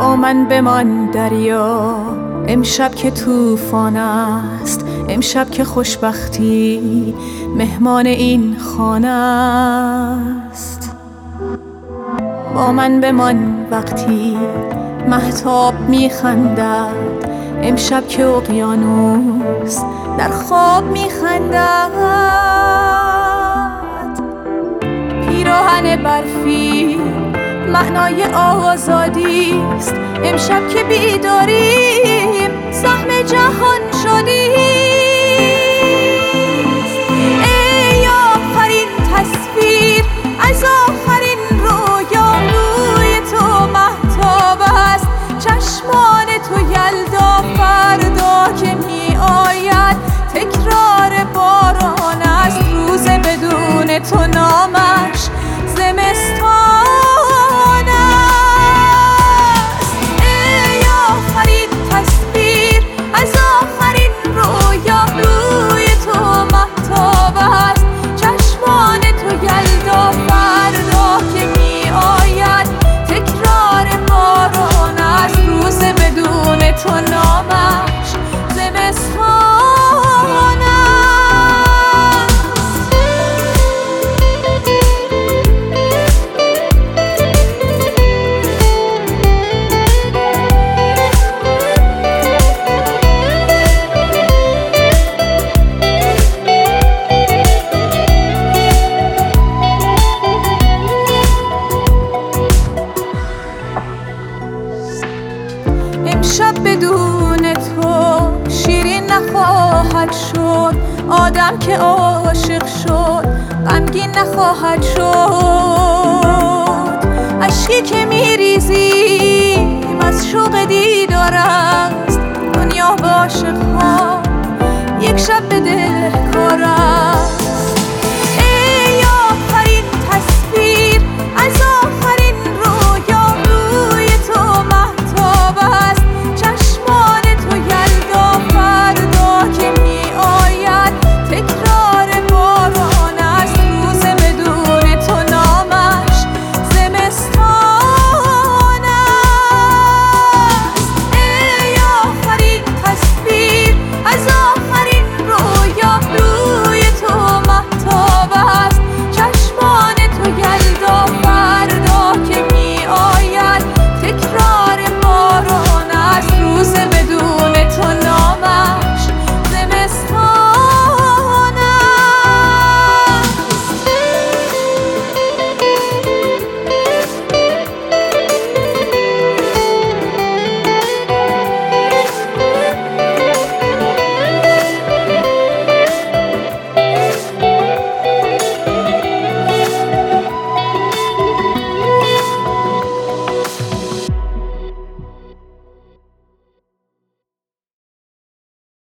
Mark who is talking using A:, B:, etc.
A: با من بمان دریا، امشب که طوفان است، امشب که خوشبختی مهمان این خانه است. با من بمان وقتی مهتاب میخندد، امشب که اقیانوس در خواب میخندد. پیراهن برفی معنای آزادی است، امشب که بیداریم سهم جهان شدیم. ای آخرین تصویر از آخرین رویا، روی تو مهتاب است، چشمان تو یلدا فردا که می آید تکرار باران است. روز بدون تو نامش زمستان است. ای آخرین تصویر از آخرین رویا، روی تو مهتاب است، چشمان تو یلدا فردا که می آید تکرار باران است. روز بدون تو نامش زمستان است. امشب بدون تو شیرین نخواهد شد، آدم که عاشق شد غمگین نخواهد شد. اشکی که میریزیم از شوق دیدار است، دنیا با عاشق‌ها یک شب بدهکار است.